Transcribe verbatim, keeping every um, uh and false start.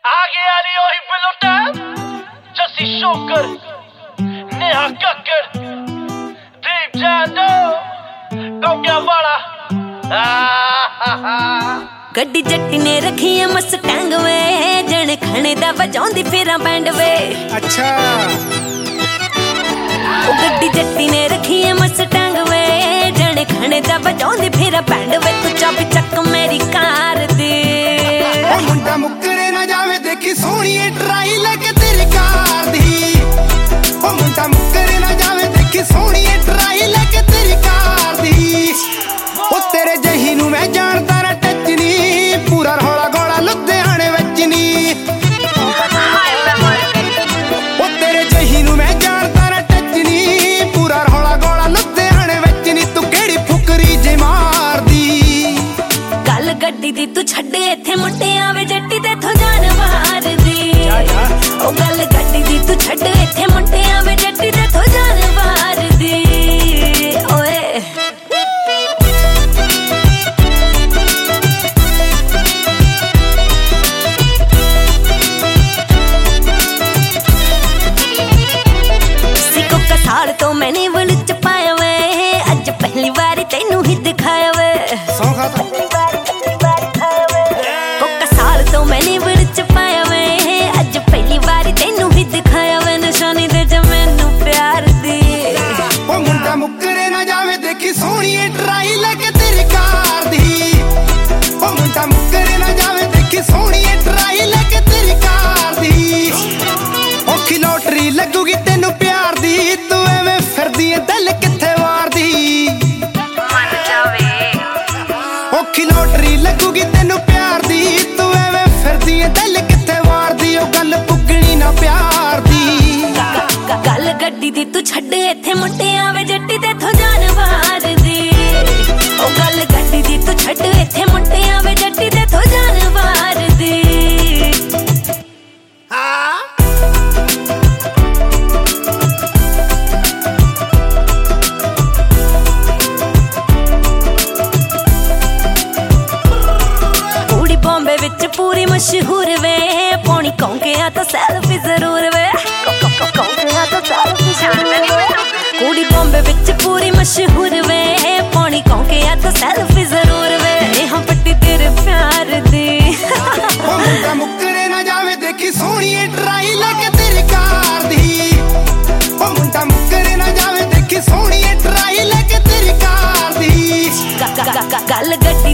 आगे वाली ओही पिलोटा जसी शोकर नेहा कक्कर दीप जानो कौकिया वाला गड्डी जट्टी ने रखी है मस्टैंग वे जने खाने दा वजाउंदी फिरां बैंड वे। अच्छा ओ गड्डी जट्टी ने रखी है मस्टैंग वे जने खाने दा वजाउंदी फिरां बैंड वे। तू चाबी चक मेरी कार दी ओ मुंडा मुकरे ना जावे देखी सोहणी ट्राई लेके तेरी कार दी। ओ मुंडा मुकरे ना जावे देखी सोहणी ट्राई लेके तेरी कार दी। ओ तेरे जही नू मैं जानदा ना टच नी पूरा रौला गोला लुधियाने विच नी। ओ तेरे जही नू मैं जानदा ना टच नी पूरा रौला गोला लुधियाने विच नी। तू केड़ी फुकरी जे मारदी गल गड्डी दी तू छड्डे इत्थे मुंडियां वे जट्टी ते थो जान मार दी। ओ गल गड्डी दी तू छड्डे इत्थे मुंडियां वे जट्टी ते थो जान मार दी। ओए साल तो मैंने वल च पाया वे अज पहली बार तेनू ही दिखाया वे। कोका साल तो मैंने वल च पाया वे अज पहली बार तेनू ही दिखाया वे। निशानी दे ज मैनू प्यार दी ओ मुंडा मुकरे ना जावे देखी सोहणी ट्राई लेके तेरी कार दी। ओ मुंडा मुकरे ना जावे देखी सोहणी ट्राई लेके तेरी कार दी। औखी लॉटरी लगूगी तेनू प्यार दी तू एवें फिरदी ऐ दिल किथे वारदी मन जावे। औखी लॉटरी लगूगी तेनू प्यार दी तू एवें फिरदी ऐ दिल किथे वारदी। ओ गल पुगणी ना प्यार दी गल गड्डी दी तू छड्डे इत्थे मुंडियां वे जट्टी ते थो जान मार दी। ओ गल गड्डी दी तू छड्डे इत्थे मुंडियां वे जट्टी ते थो जान मार दी। बॉम्बे विच पूरी मशहूर वे पौनी कौंकिया तो सेल्फी जरूर वे। कौंकिया तो सेल्फी जानदा नहीं मैं कुड़ी बॉम्बे विच पूरी मशहूर वे पौनी कौंकिया तो सेल्फी जरूर वे। नेहा पट्टी तेरे प्यार दी ओ मुंडा मुकरे ना जावे देखी सोहणी ट्राई लेके तेरी कार दी। ओ मुंडा मुकरे ना जावे देखी सोहणी ट्राई लेके तेरी कार दी। गल गड्डी